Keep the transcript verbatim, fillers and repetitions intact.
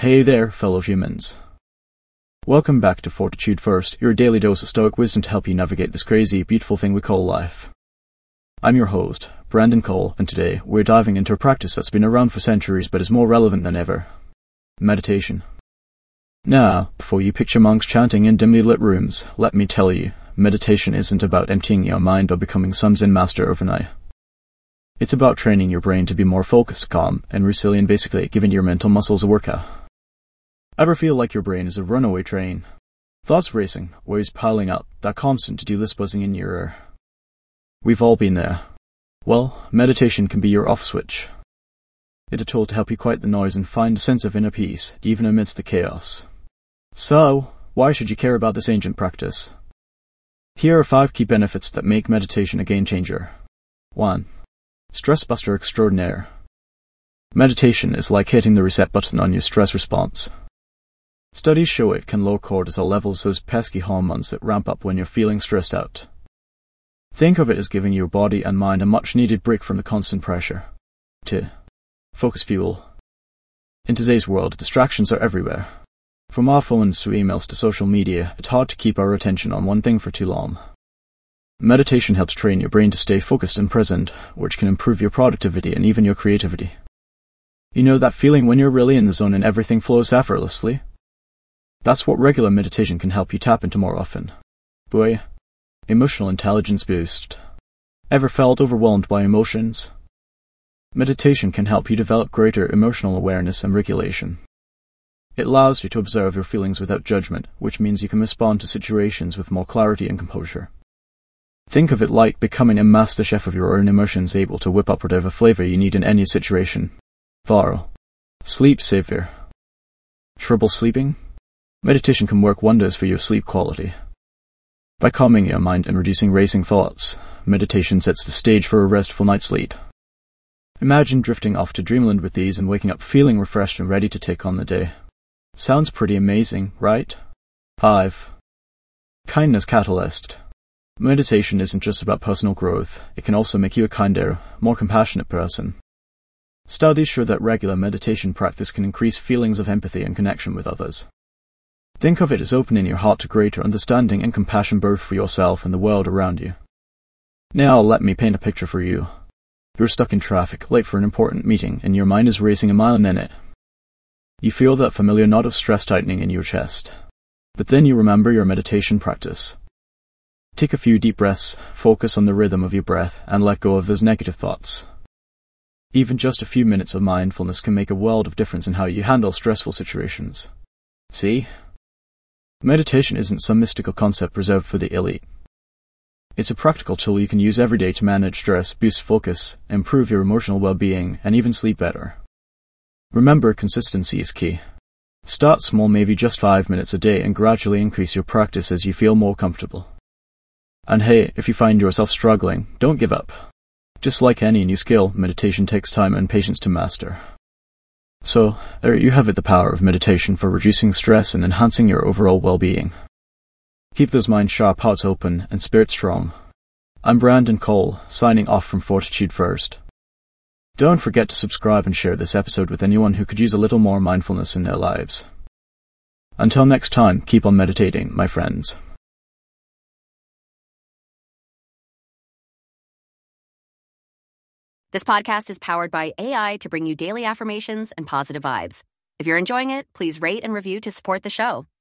Hey there, fellow humans. Welcome back to Fortitude First, your daily dose of stoic wisdom to help you navigate this crazy, beautiful thing we call life. I'm your host, Brandon Cole, and today we're diving into a practice that's been around for centuries but is more relevant than ever. Meditation. Now, before you picture monks chanting in dimly lit rooms, let me tell you, meditation isn't about emptying your mind or becoming some Zen master overnight. It's about training your brain to be more focused, calm, and resilient, basically giving your mental muscles a workout. Ever feel like your brain is a runaway train? Thoughts racing, worries piling up, that constant to-do list buzzing in your ear. We've all been there. Well, meditation can be your off switch. It's a tool to help you quiet the noise and find a sense of inner peace, even amidst the chaos. So, why should you care about this ancient practice? Here are five key benefits that make meditation a game changer. one. Stress buster extraordinaire. Meditation is like hitting the reset button on your stress response. Studies show it can lower cortisol levels, those pesky hormones that ramp up when you're feeling stressed out. Think of it as giving your body and mind a much-needed break from the constant pressure. two. Focus fuel. In today's world, distractions are everywhere. From our phones to emails to social media, it's hard to keep our attention on one thing for too long. Meditation helps train your brain to stay focused and present, which can improve your productivity and even your creativity. You know that feeling when you're really in the zone and everything flows effortlessly? That's what regular meditation can help you tap into more often. Boy, emotional intelligence boost. Ever felt overwhelmed by emotions? Meditation can help you develop greater emotional awareness and regulation. It allows you to observe your feelings without judgment, which means you can respond to situations with more clarity and composure. Think of it like becoming a master chef of your own emotions, able to whip up whatever flavor you need in any situation. Thorough. Sleep savior. Trouble sleeping? Meditation can work wonders for your sleep quality. By calming your mind and reducing racing thoughts, meditation sets the stage for a restful night's sleep. Imagine drifting off to dreamland with ease and waking up feeling refreshed and ready to take on the day. Sounds pretty amazing, right? five. Kindness catalyst. Meditation isn't just about personal growth, it can also make you a kinder, more compassionate person. Studies show that regular meditation practice can increase feelings of empathy and connection with others. Think of it as opening your heart to greater understanding and compassion both for yourself and the world around you. Now let me paint a picture for you. You're stuck in traffic, late for an important meeting, and your mind is racing a mile a minute. You feel that familiar knot of stress tightening in your chest. But then you remember your meditation practice. Take a few deep breaths, focus on the rhythm of your breath, and let go of those negative thoughts. Even just a few minutes of mindfulness can make a world of difference in how you handle stressful situations. See? Meditation isn't some mystical concept reserved for the elite. It's a practical tool you can use every day to manage stress, boost focus, improve your emotional well-being, and even sleep better. Remember, consistency is key. Start small, maybe just five minutes a day, and gradually increase your practice as you feel more comfortable. And hey, if you find yourself struggling, don't give up. Just like any new skill, meditation takes time and patience to master. So, there you have it, the power of meditation for reducing stress and enhancing your overall well-being. Keep those minds sharp, hearts open, and spirits strong. I'm Brandon Cole, signing off from Fortitude First. Don't forget to subscribe and share this episode with anyone who could use a little more mindfulness in their lives. Until next time, keep on meditating, my friends. This podcast is powered by A I to bring you daily affirmations and positive vibes. If you're enjoying it, please rate and review to support the show.